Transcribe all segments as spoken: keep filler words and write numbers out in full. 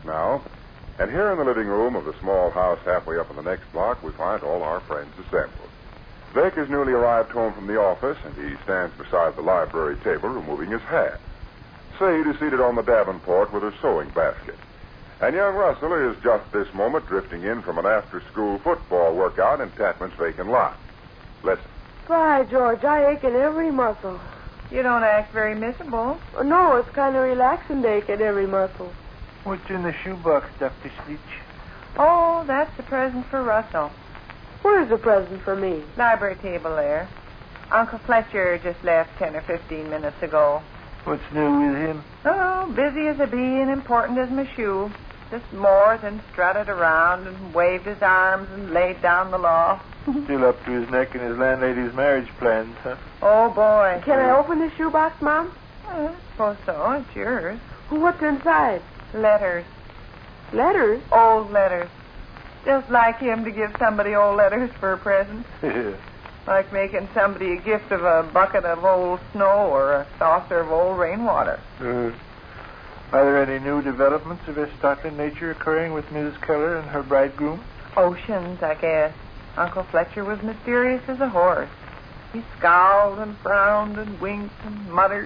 now. And here in the living room of the small house halfway up on the next block, we find all our friends assembled. Vic has newly arrived home from the office, and he stands beside the library table removing his hat. Sade is seated on the davenport with her sewing basket. And young Russell is just this moment drifting in from an after-school football workout in Tatman's vacant lot. Listen. Why, George, I ache in every muscle. You don't act very missable. Oh, no, it's kind of relaxing to ache in every muscle. What's in the shoebox, Doctor Sleech? Oh, that's a present for Russell. Where's the present for me? Library table there. Uncle Fletcher just left ten or fifteen minutes ago. What's new with him? Oh, busy as a bee and important as my shoe. Just mored and strutted around and waved his arms and laid down the law. Still up to his neck in his landlady's marriage plans, huh? Oh, boy. Can I open the shoebox, Mom? Uh, I suppose so. It's yours. What's inside? Letters. Letters? Old letters. Just like him to give somebody old letters for a present. Yeah. Like making somebody a gift of a bucket of old snow or a saucer of old rainwater. Uh, are there any new developments of a startling nature occurring with Missus Keller and her bridegroom? Oceans, I guess. Uncle Fletcher was mysterious as a horse. He scowled and frowned and winked and muttered.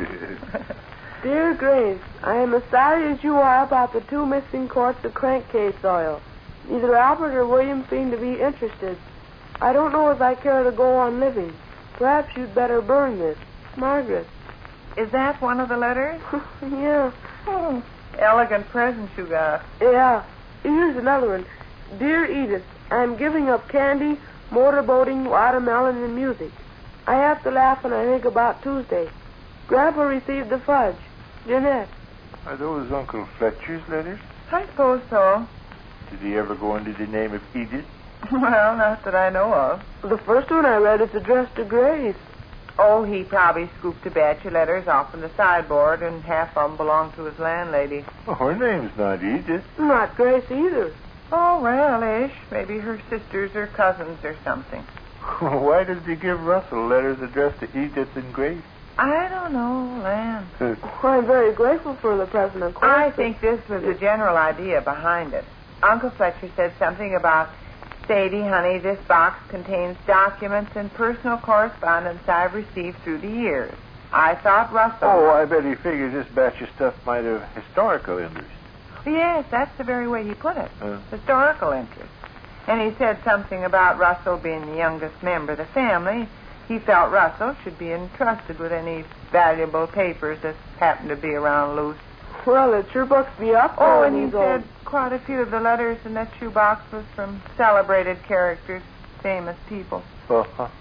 Dear Grace, I am as sorry as you are about the two missing quarts of crankcase oil. Neither Albert or William seem to be interested. I don't know if I care to go on living. Perhaps you'd better burn this. Margaret. Is that one of the letters? Yeah. Oh, elegant present you got. Yeah. Here's another one. Dear Edith, I'm giving up candy, motorboating, watermelon, and music. I have to laugh when I think about Tuesday. Grandpa received the fudge. Jeanette. Are those Uncle Fletcher's letters? I suppose so. Did he ever go under the name of Edith? Well, not that I know of. The first one I read is addressed to Grace. Oh, he probably scooped a batch of letters off from the sideboard, and half of them belonged to his landlady. Oh, her name's not Edith. Not Grace either. Oh, well, ish. Maybe her sisters or cousins or something. Why did he give Russell letters addressed to Edith and Grace? I don't know, Lamb. Well, I'm very grateful for the present, of course. I think this was the general idea behind it. Uncle Fletcher said something about, Sadie, honey, this box contains documents and personal correspondence I've received through the years. I thought Russell... Oh, I bet he figures this batch of stuff might have historical interest. Yes, that's the very way he put it. Huh? Historical interest. And he said something about Russell being the youngest member of the family. He felt Russell should be entrusted with any valuable papers that happen to be around loose. Well, it sure bucks me up. Oh, and he said quite a few of the letters in that shoebox was from celebrated characters, famous people. Uh-huh.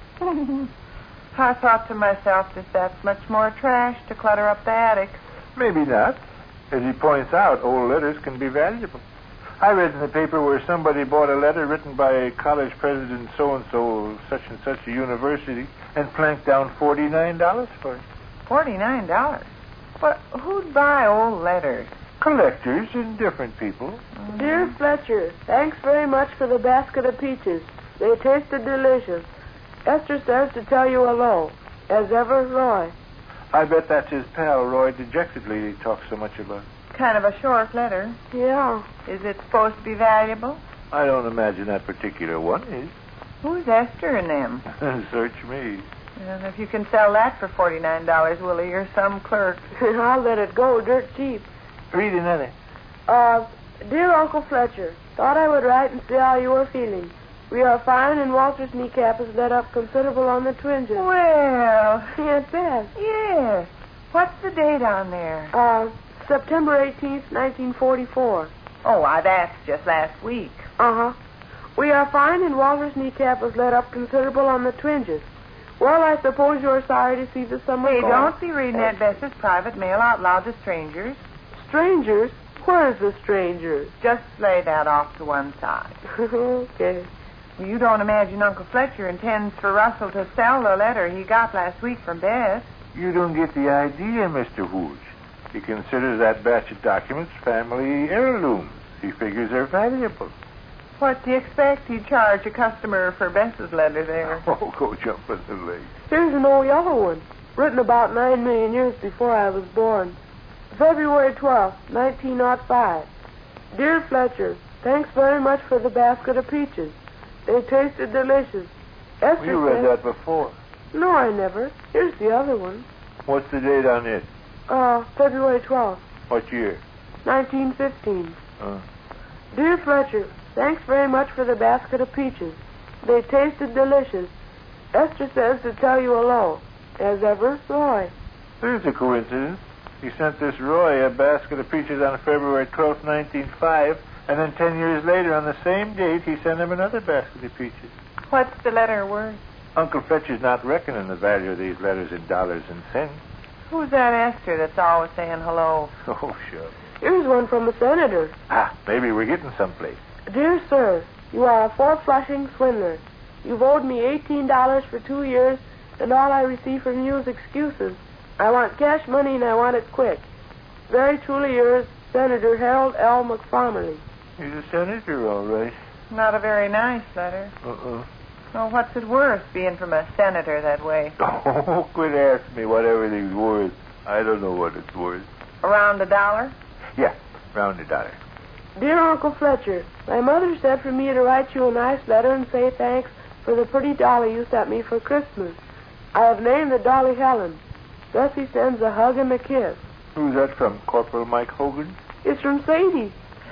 I thought to myself that that's much more trash to clutter up the attic. Maybe not. As he points out, old letters can be valuable. I read in the paper where somebody bought a letter written by a college president so-and-so, such and such a university, and planked down forty-nine dollars for it. forty-nine dollars? But who'd buy old letters? Collectors and different people. Mm-hmm. Dear Fletcher, thanks very much for the basket of peaches. They tasted delicious. Esther says to tell you hello. As ever, Roy. I bet that's his pal, Roy Dejectedly, he talks so much about. Kind of a short letter. Yeah. Is it supposed to be valuable? I don't imagine that particular one is. Who's Esther and them? Search me. Well, if you can sell that for forty-nine dollars, Willie, you're some clerk. I'll let it go dirt cheap. Read another. Uh, dear Uncle Fletcher, thought I would write and see how you were feeling. We are fine, and Walter's kneecap is let up considerable on the twinges. Well, Aunt Beth. yes. What's the date on there? Uh, September eighteenth, nineteen forty-four. Oh, why, that's just last week. Uh-huh. We are fine, and Walter's kneecap is let up considerable on the twinges. Well, I suppose you're sorry to see the summer Hey, gone. don't be reading that Bess's private mail out loud to strangers. Strangers? Where's the strangers? Just lay that off to one side. Okay. Well, you don't imagine Uncle Fletcher intends for Russell to sell the letter he got last week from Bess? You don't get the idea, Mister Hooge. He considers that batch of documents family heirlooms. He figures they're valuable. What do you expect? He'd charge a customer for Bess's letter there. Oh, go jump in the lake. Here's an old yellow one, written about nine million years before I was born. February twelfth, nineteen oh five. Dear Fletcher, thanks very much for the basket of peaches. They tasted delicious. Esther You read said... that before. No, I never. Here's the other one. What's the date on it? Uh, February twelfth, What year? nineteen fifteen. Uh, Dear Fletcher, thanks very much for the basket of peaches. They tasted delicious. Esther says to tell you hello. As ever, Roy. there's a coincidence. He sent this Roy a basket of peaches on February twelfth, nineteen oh five, and then ten years later, on the same date, he sent him another basket of peaches. What's the letter worth? Uncle Fletcher's not reckoning the value of these letters in dollars and cents. Who's that Esther that's always saying hello? Oh, sure. Here's one from the senator. Ah, maybe we're getting someplace. Dear sir, you are a Fort Flushing swindler. You've owed me eighteen dollars for two years, and all I receive from you is excuses. I want cash money, and I want it quick. Very truly yours, Senator Harold L. McFarmley. He's a senator, all right. Not a very nice letter. Uh-uh. Oh, what's it worth, being from a senator that way? Oh, quit asking me what everything's worth. I don't know what it's worth. Around a dollar? Yeah, round a dollar. Dear Uncle Fletcher, my mother said for me to write you a nice letter and say thanks for the pretty dolly you sent me for Christmas. I have named the dolly Helen. Bessie sends a hug and a kiss. Who's that from, Corporal Mike Hogan? It's from Sadie.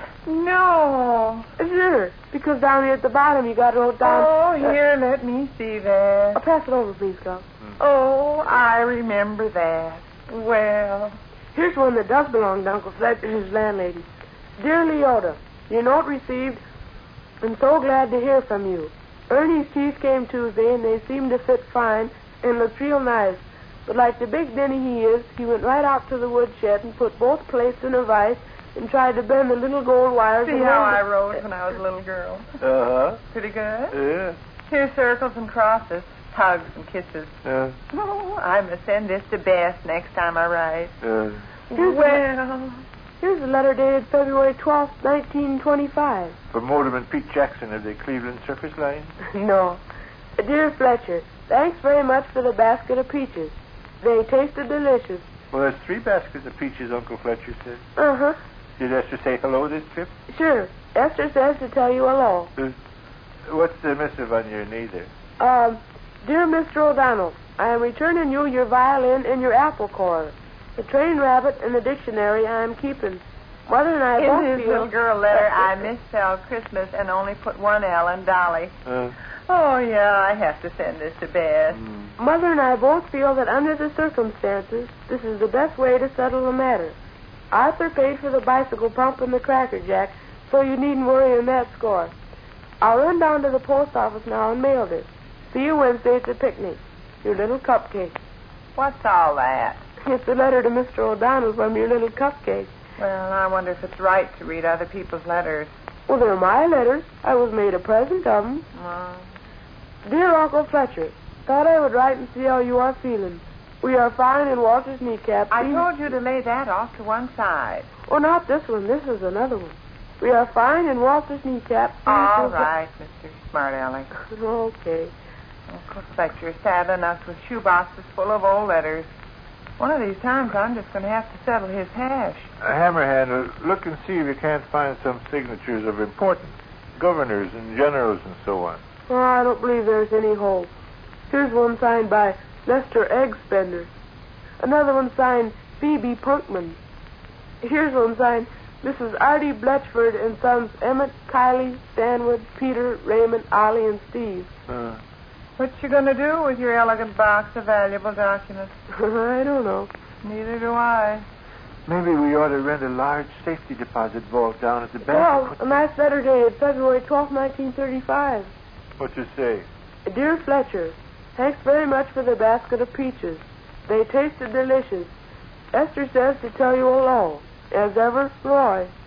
No. Sure, because down here at the bottom you got it wrote down. Oh, here, let me see that. Uh, pass it over, please, Gus. Oh, I remember that. Well, Here's one that does belong to Uncle Fletcher, his landlady. Dear Leota, your note received. I'm so glad to hear from you. Ernie's teeth came Tuesday, and they seemed to fit fine and looked real nice. But like the big ninny he is, he went right out to the woodshed and put both plates in a vise and tried to bend the little gold wires. see how I wrote when I was a little girl. Uh-huh. Pretty good? Yeah. Here's circles and crosses, hugs and kisses. Uh, Oh, I must send this to Bess next time I write. uh, Here's Well, Here's a letter dated February twelfth, nineteen twenty-five. from Mortimer and Pete Jackson of the Cleveland Circus Line. No. Dear Fletcher, thanks very much for the basket of peaches. They tasted delicious. Well, there's three baskets of peaches, Uncle Fletcher said. Uh-huh. Did Esther say hello this trip? Sure. Esther says to tell you hello. Uh, what's the missive on your knee there? Um, dear Mister O'Donnell, I am returning you your violin and your apple core. The train rabbit and the dictionary I am keeping. Mother and I in both his feel... little girl letter, I misspelled Christmas and only put one L in Dolly. Uh, Oh, yeah, I have to send this to Bess. mm. Mother and I both feel that under the circumstances, this is the best way to settle the matter. Arthur paid for the bicycle pump and the Cracker Jack, so you needn't worry on that score. I'll run down to the post office now and mail this. See you Wednesday at the picnic. Your little cupcake. What's all that? It's a letter to Mister O'Donnell from your little cupcake. Well, I wonder if it's right to read other people's letters. Well, they're my letters. I was made a present of them. Well, Dear Uncle Fletcher, thought I would write and see how you are feeling. We are fine in Walter's kneecap. I told you to lay that off to one side. Oh, not this one. This is another one. We are fine in Walter's kneecap. All right, Mister Smart Aleck. Okay. Uncle Fletcher saddled us with shoeboxes full of old letters. One of these times, I'm just going to have to settle his hash. Uh, Hammerhand, uh, look and see if you can't find some signatures of importance. Governors and generals and so on. Oh, I don't believe there's any hope. Here's one signed by Lester Eggspender. Another one signed Phoebe Punkman. Here's one signed Missus Artie Bletchford and sons Emmett, Kylie, Stanwood, Peter, Raymond, Ollie, and Steve. Uh, What you going to do with your elegant box of valuable documents? I don't know. Neither do I. maybe we ought to rent a large safety deposit vault down at the bank. Well, a nice letter dated February twelfth, nineteen thirty-five. What's it say? Dear Fletcher, thanks very much for the basket of peaches. They tasted delicious. Esther says to tell you hello. As ever, Roy.